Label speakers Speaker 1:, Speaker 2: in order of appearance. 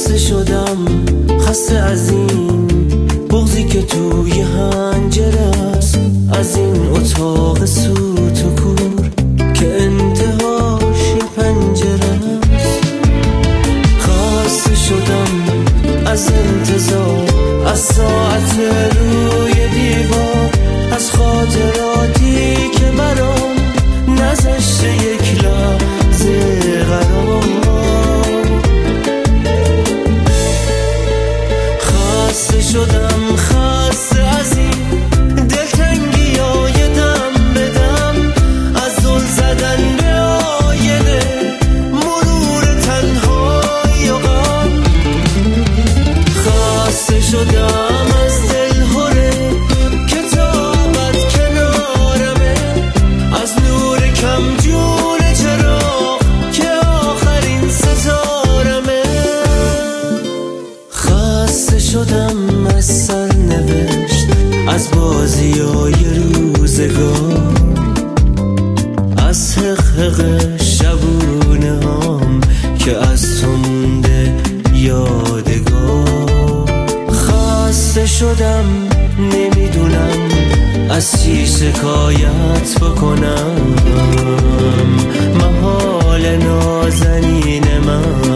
Speaker 1: خسته شدم، خسته از این بغضی که توی حنجره است، از این اتاق سوت و کور که انتهاش یه پنجره است. خسته شدم از انتظار، از ساعت روی دیوار، از خاطراتی که برام نذاشته یک لحظه قرار. خسته شدم، خسته از این دلتنگی های دم به دم، از دل زدن به آینه، مرور تنهایی و غم. خسته شدم از دلهوره که تابت کنارمه، از نور کم جون چراغ که آخرین ستارمه. خسته شدم از سرنوشت، از بازیای روزگار، از حقحق شبونه هام که از تو مونده یادگار. خسته شدم نمیدونم از چی شکایت بکنم، محال نازنین من